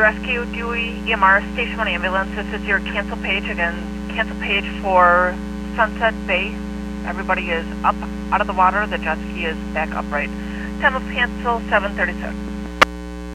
Rescue, Dewey, EMR, Station 1 Ambulance. This is your cancel page. Again, cancel page for Sunset Bay. Everybody is up out of the water. The jet ski is back upright. Time of cancel, 7:36.